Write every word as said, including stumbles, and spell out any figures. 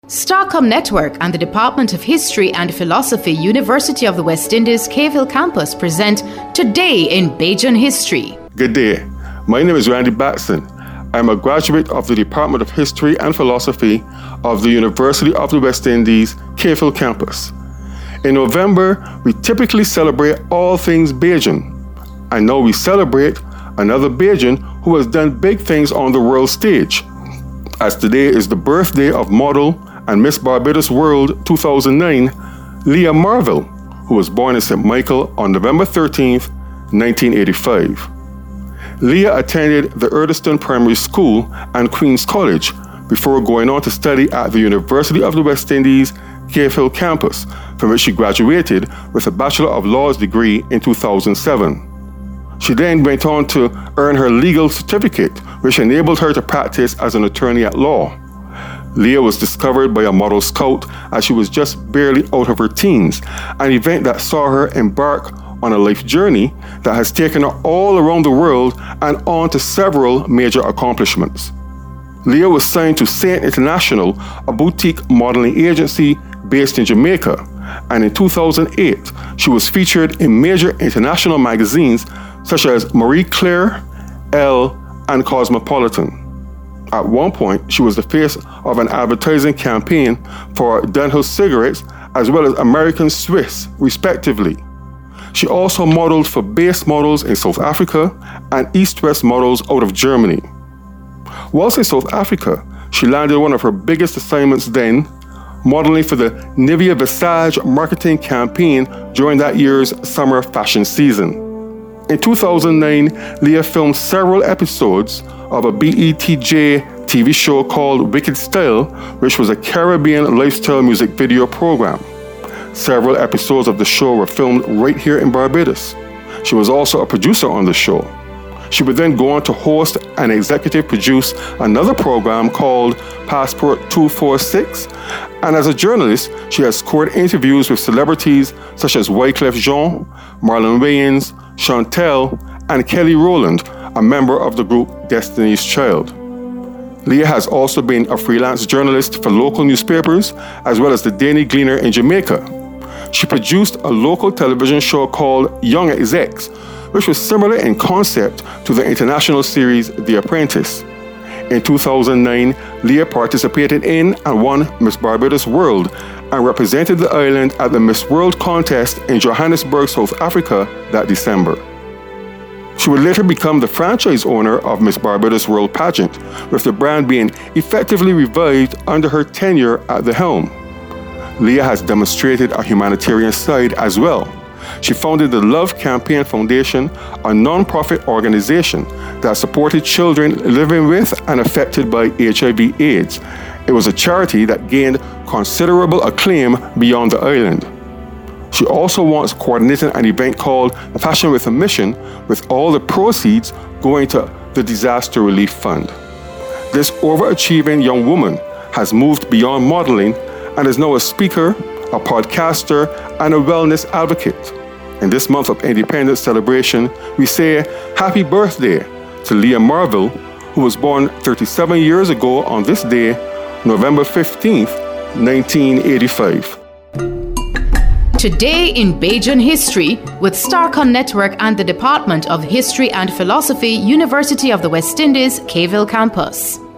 Starcom Network and the Department of History and Philosophy, University of the West Indies, Cave Campus present Today in Bajan History. Good day. My name is Randy Batson. I'm a graduate of the Department of History and Philosophy of the University of the West Indies, Cave Campus. In November, we typically celebrate all things Bajan. And now we celebrate another Bajan who has done big things on the world stage, as today is the birthday of model and Miss Barbados World two thousand nine, Leah Marvell, who was born in Saint Michael on November thirteenth, nineteen eighty-five. Leah attended the Erdeston Primary School and Queen's College before going on to study at the University of the West Indies, Cave Hill Campus, from which she graduated with a Bachelor of Laws degree in two thousand seven. She then went on to earn her legal certificate, which enabled her to practice as an attorney at law. Leah was discovered by a model scout as she was just barely out of her teens, an event that saw her embark on a life journey that has taken her all around the world and on to several major accomplishments. Leah was signed to Saint International, a boutique modeling agency based in Jamaica, and in two thousand eight, she was featured in major international magazines such as Marie Claire, Elle, and Cosmopolitan. At one point, she was the face of an advertising campaign for Dunhill cigarettes as well as American Swiss, respectively. She also modeled for Base Models in South Africa and East West Models out of Germany. Whilst in South Africa, she landed one of her biggest assignments then, modeling for the Nivea Visage marketing campaign during that year's summer fashion season. In two thousand nine, Leah filmed several episodes of a B E T J T V show called Wicked Style, which was a Caribbean lifestyle music video program. Several episodes of the show were filmed right here in Barbados. She was also a producer on the show. She would then go on to host and executive produce another program called Passport two forty-six, and as a journalist, she has scored interviews with celebrities such as Wyclef Jean, Marlon Wayans, Chantel, and Kelly Rowland, a member of the group Destiny's Child. Leah has also been a freelance journalist for local newspapers as well as the Daily Gleaner in Jamaica. She produced a local television show called Young Execs, which was similar in concept to the international series The Apprentice. In two thousand nine, Leah participated in and won Miss Barbados World and represented the island at the Miss World contest in Johannesburg, South Africa that December. She would later become the franchise owner of Miss Barbados World pageant, with the brand being effectively revived under her tenure at the helm. Leah has demonstrated a humanitarian side as well. She founded the Love Campaign Foundation, a non-profit organization that supported children living with and affected by H I V AIDS. It was a charity that gained considerable acclaim beyond the island. She also once coordinated an event called Fashion with a Mission, with all the proceeds going to the Disaster Relief Fund. This overachieving young woman has moved beyond modeling and is now a speaker, a podcaster, and a wellness advocate. In this month of Independence celebration, we say happy birthday to Leah Marvell, who was born thirty-seven years ago on this day, November fifteenth, nineteen eighty-five. Today in Bajan History with Starcom Network and the Department of History and Philosophy, University of the West Indies, Cave Campus.